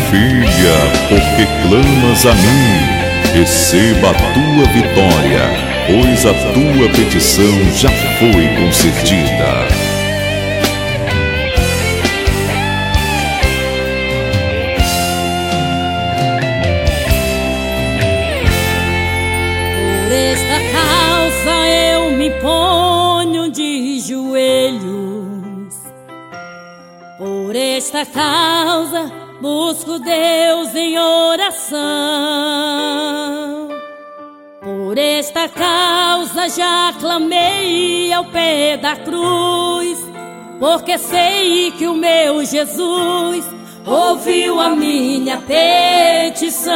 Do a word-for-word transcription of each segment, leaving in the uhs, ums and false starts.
filha, porque clamas a mim. Receba a tua vitória, pois a tua petição já foi concedida. Por esta causa eu me ponho de joelhos. Por esta causa busco Deus em oração. Por esta causa já clamei ao pé da cruz, porque sei que o meu Jesus ouviu a minha petição.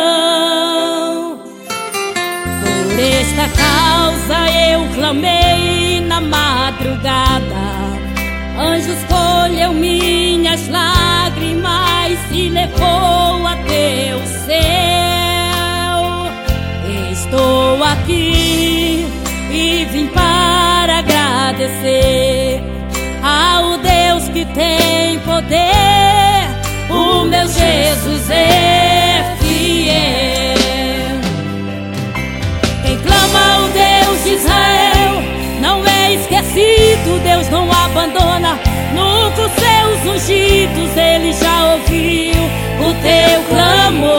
Por esta causa eu clamei na madrugada. Anjos colheu minhas lágrimas e levou até o céu. Estou aqui e vim para agradecer ao Deus que tem poder. O meu Jesus é fiel. Quem clama ao Deus de Israel não é esquecido, Deus não abandona. Nunca os seus ungidos Ele já ouviu o teu clamor.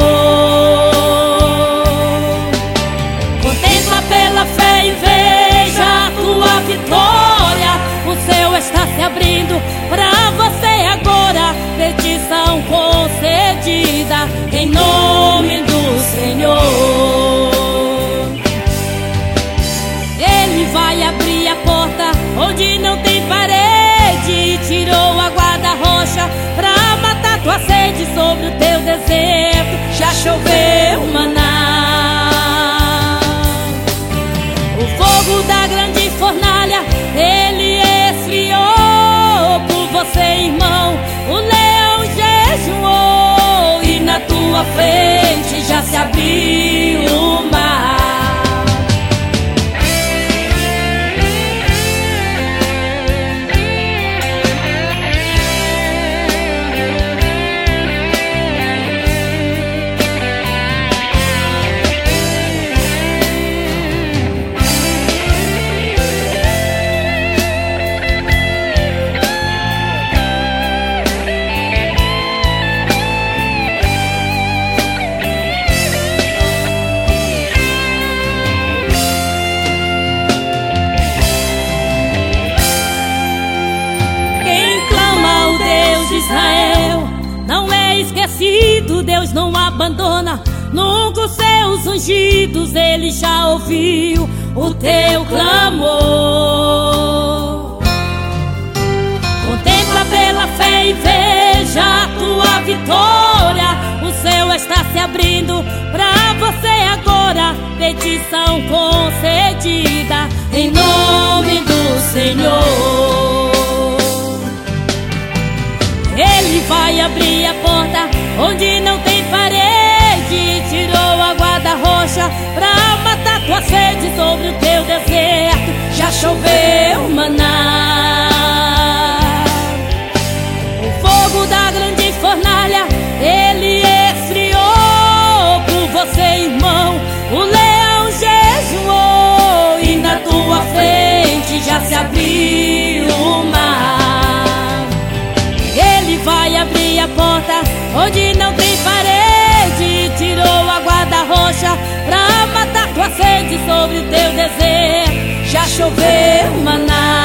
Contempla pela fé e veja a tua vitória. O céu está se abrindo pra você agora. Petição concedida em nome do Senhor. Ele vai abrir a porta onde não tem parede. Tirou a guarda-rocha pra matar tua sede. Sobre o teu deserto já choveu maná. O fogo da grande fornalha Ele esfriou por você, irmão. O leão jejuou e na tua frente já se abriu o mar. Israel não é esquecido, Deus não abandona. Nunca os seus ungidos Ele já ouviu o teu clamor. Contempla pela fé e veja a tua vitória. O céu está se abrindo pra você agora. Petição concedida em nome do Senhor. Ele vai abrir a porta onde não tem parede. Tirou a guarda-rocha pra matar tua sede. Sobre o teu deserto já choveu maná. O fogo da grande fornalha Ele esfriou por você, irmão. O leão jejuou e na tua frente já se abriu o mar. Ele vai abrir a porta onde não tem parede. Tirou a guarda-rocha pra matar tua sede. Sobre o teu deserto já choveu maná.